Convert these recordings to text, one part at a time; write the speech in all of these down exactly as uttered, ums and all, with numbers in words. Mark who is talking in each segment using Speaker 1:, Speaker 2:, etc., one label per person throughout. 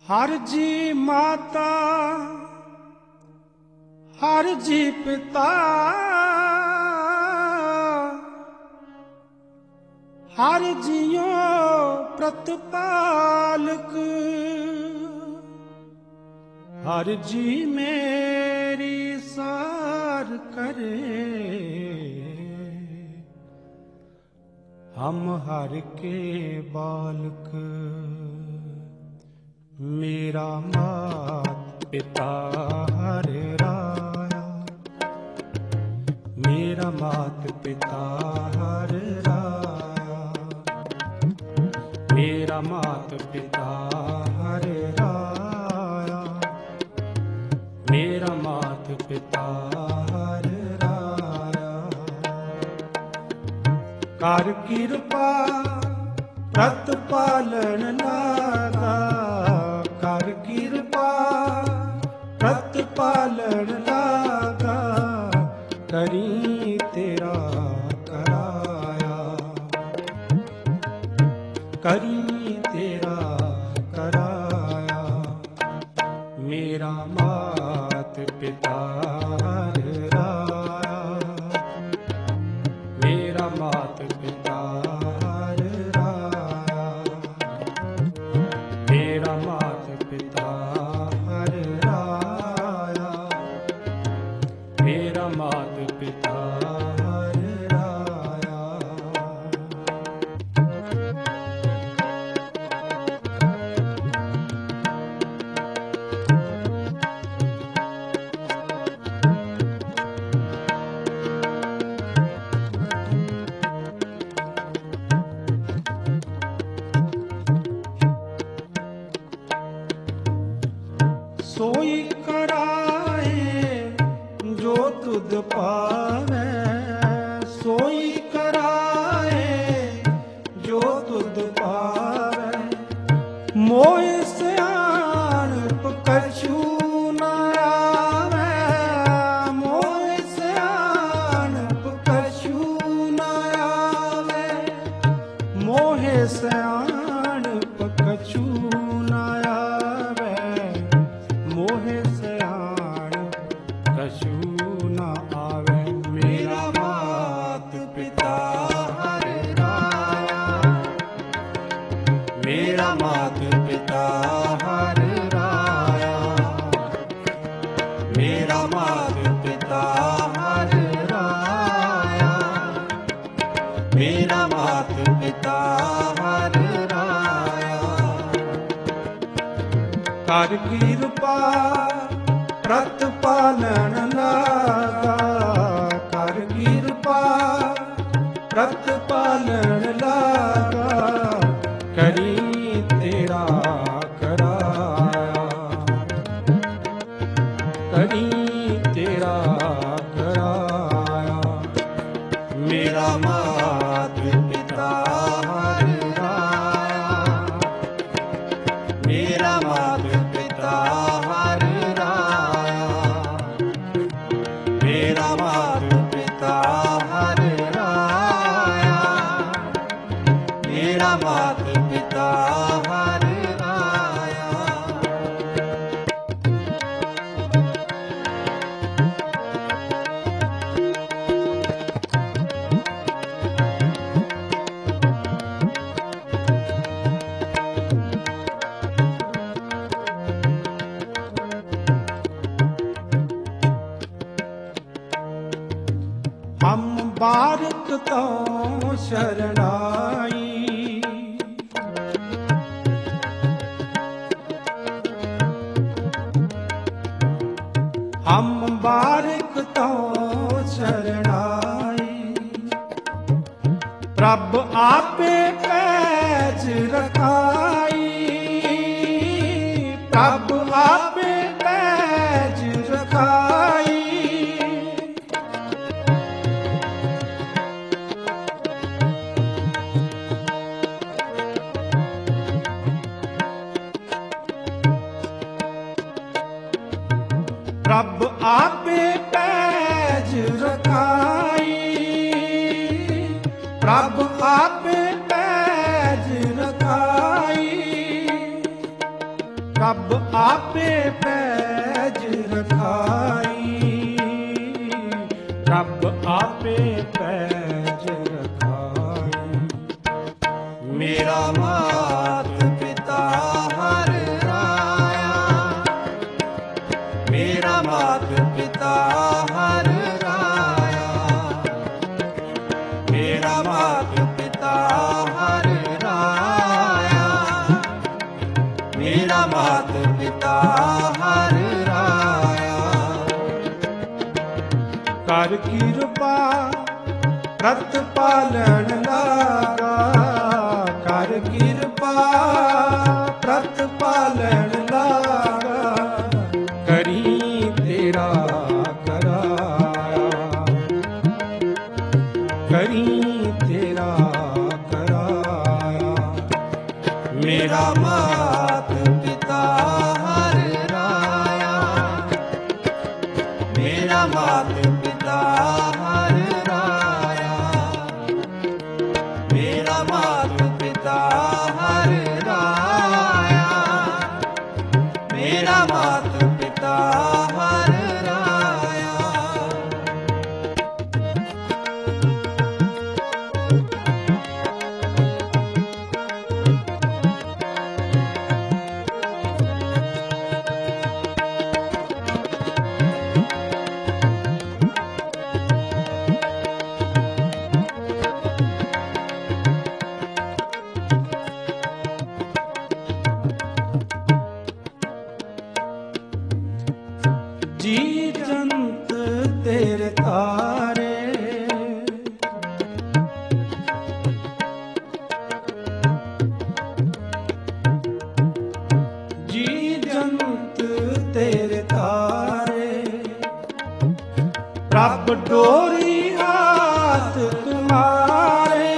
Speaker 1: हर जी माता हर जी पिता हर जियो प्रतिपालक हर जी मेरी सार करे हम हर के बालक। मेरा मात पिता हर राया मेरा मात पिता हर राया मेरा मात पिता हर राया मेरा मात पिता हर राया। कर कृपा प्रतिपालन लागा कर कृपा प्रतिपालन लागा करी तेरा कराया करी तेरा कराया। मेरा मात पिता हर राया मेरा मात पिता हर राया मेरा मात पिता हर राया मेरा मात पिता हर राया। सोई कराए जो तुध पावे सोई कराए जो तुध पावे मोह सियाणप कछु न आवे मोह सियाणप कछु न आवे मोह सियाणप कछु न आवे मोह सयाण कछु न आवे। मेरा मात पिता हर राया मेरा मात पिता हर राया मेरा मात पिता हर राया मेरा मात पिता हर राया। कर कृपा प्रतिपालन लागा कर कृपा प्रतिपालन लागा करी तेरा कराया करी तेरा कराया। मेरा मात पिता हर राया मेरा मात पिता हर राया मेरा मात पिता हर राया मेरा मात पिता हर राया। हम बारक तो शरणाई हम बारक तो शरणाई प्रभ आपे पैज रखाई प्रभ आपे पैज रखाई प्रभ आपे पैज रखाई प्रभ आपे पैज रखाई ਪ੍ਰਭ ਆਪੇ ਪੈਜ ਰਖਾਈ, ਪ੍ਰਭ ਆਪੇ ਪੈਜ ਰਖਾਈ।
Speaker 2: ਮੇਰਾ ਮਾਤ ਪਿਤਾ ਹਰ ਰਾਇਆ, ਮੇਰਾ ਮਾਤ ਪਿਤਾ ਹਰ ਰਾਇਆ, ਮੇਰਾ ਮਾਤ ਪਿਤਾ ਹਰ ਰਾਇਆ, ਮੇਰਾ ਮਾਤ ਪਿਤਾ ਹਰ ਰਾਇਆ।
Speaker 1: ਕਰ ਕਿਰਪਾ ਪ੍ਰਤ ਪਾਲਣ ਲਾਗਾ, ਕਰ ਕਿਰਪਾ ਪ੍ਰਤ ਪਾਲਣ ਲਾਗਾ, ਕਰੀ ਤੇਰਾ ਕਰਾਇਆ, ਕਰੀ ਤੇਰਾ ਕਰਾਇਆ।
Speaker 2: ਮੇਰਾ ਮਾਤ ਪਿਤਾ ਹਰ ਰਾਇਆ, ਮੇਰਾ ਮਾਤ ਪਿਤਾ ਹਰ ਰਾਇਆ, ਮੇਰਾ ਮਾਤ ਪਿਤਾ ਹਰ ਰਾਇਆ, ਮੇਰਾ ਮਾਤ ਪਿਤਾ ਹਰ ਰਾਇਆ।
Speaker 1: ਜੀ ਜੰਤ ਤੇਰੇ ਤਾਰੇ, ਜੀ ਜੰਤ ਤੇਰੇ ਤਾਰੇ, ਪ੍ਰਭ ਡੋਰੀ ਹਾਥ ਤੁਮਾਰੇ,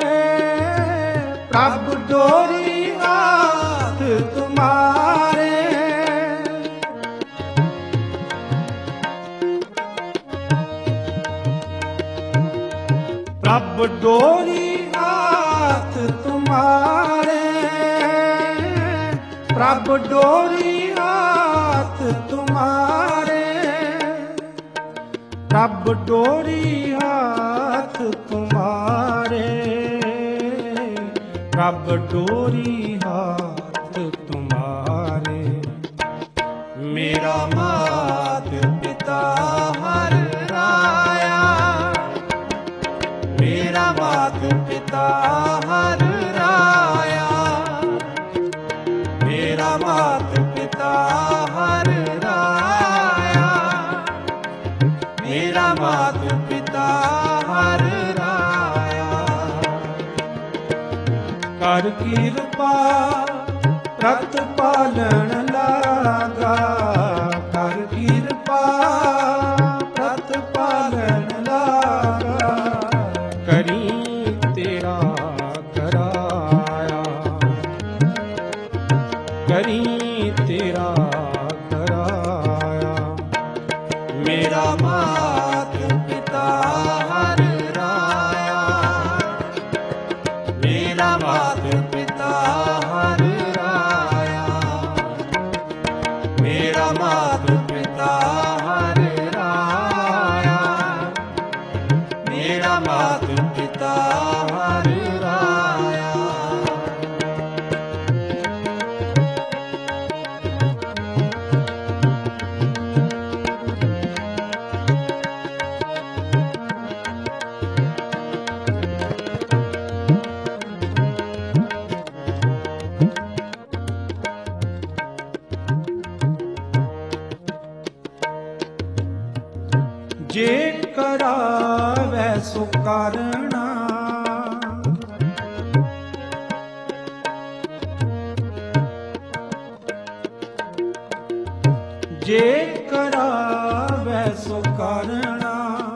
Speaker 1: ਪ੍ਰਭ ਡੋਰੀ ਹਾਥ ਤੁਮਾਰੇ। ਪ੍ਰਭ ਡੋਰੀ ਹਾਥ ਤੁਮਾਰੇ, ਪ੍ਰਭ ਡੋਰੀ ਹਾਥ ਤੁਮਾਰੇ, ਪ੍ਰਭ ਡੋਰੀ ਹਾਥ ਤੁਮਾਰੇ, ਪ੍ਰਭ ਡੋਰੀ ਹਾਥ ਤੁਮਾਰੇ।
Speaker 2: ਮੇਰਾ ਮਾਤ ਪਿਤਾ ਹਰ ਰਾਇਆ, ਮੇਰਾ ਮਾਤ ਪਿਤਾ ਹਰ ਰਾਇਆ, ਮੇਰਾ ਮਾਤ ਪਿਤਾ ਹਰ ਰਾਇਆ, ਮੇਰਾ ਮਾਤ ਪਿਤਾ ਹਰ ਰਾਇਆ।
Speaker 1: ਕਰ ਕਿਰਪਾ ਪ੍ਰਤ ਪਾਲਣ ਲਾਗਾ, ਕਰ ਕਿਰਪਾ ਪ੍ਰਤ ਪਾਲਣ ਲਾਗਾ, ਕਰੀ ਤੇਰਾ ਕਰਾਇਆ, ਕਰੀ ਤੇਰਾ ਕਰਾਇਆ।
Speaker 2: ਮੇਰਾ ਮਾਤ ਪਿਤਾ ਹਰ ਰਾਇਆ, ਮੇਰਾ ਮਾਤ ਪਿਤਾ ਹਰ ਰਾਇਆ, ਮੇਰਾ ਮਾਤ ਪਿਤਾ ਹਰ ਰਾਇਆ, ਮੇਰਾ ਮਾਤ ਪਿਤਾ ਹਰ ਰਾਇਆ।
Speaker 1: ਜੇ ਕਰਾਵੈ ਸੋ ਕਰਣਾ, ਜੇ ਕਰਾਵੈ ਸੋ ਕਰਣਾ,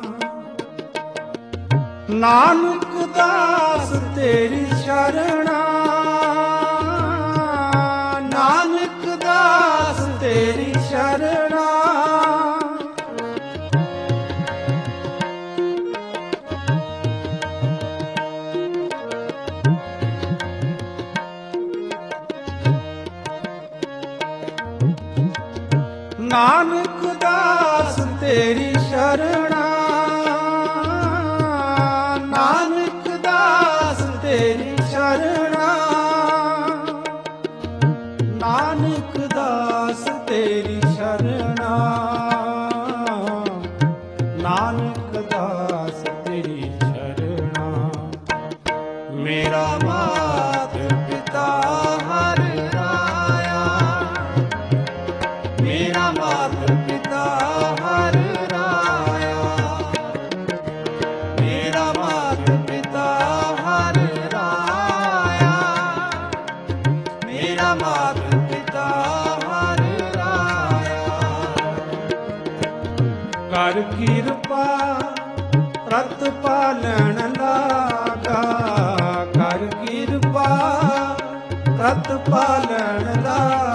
Speaker 1: ਨਾਨਕ ਦਾਸ ਤੇਰੀ ਸ਼ਰਣਾ, ਨਾਨਕ ਦਾਸ ਤੇਰੀ ਸ਼ਰਣਾ। ਨਾਨਕ ਦਾਸ ਤੇਰੀ ਸ਼ਰਣਾ ਨਾਨਕ ਦਾਸ ਤੇਰੀ ਸ਼ਰਣਾ ਨਾਨਕ ਦਾਸ ਤੇਰੀ ਸ਼ਰਣਾ ਨਾਨਕ ਦਾਸ ਤੇਰੀ ਸ਼ਰਣਾ
Speaker 2: ਮੇਰਾ ਮਾਤ ਪਿਤਾ ਹਰ ਰਾਇਆ ਮੇਰਾ ਮਾਤ ਪਿਤਾ ਹਰ ਰਾਇਆ ਮੇਰਾ ਮਾਤ ਪਿਤਾ ਹਰ ਰਾਇਆ ਮੇਰਾ ਮਾਤ ਪਿਤਾ ਹਰ ਰਾਇਆ
Speaker 1: ਕਰ ਕਿਰਪਾ ਰਤ ਪਾਲਣ ਲਾਗਾ ਕਰ ਕਿਰਪਾ ਰਤ ਪਾਲਣ ਲਾਗਾ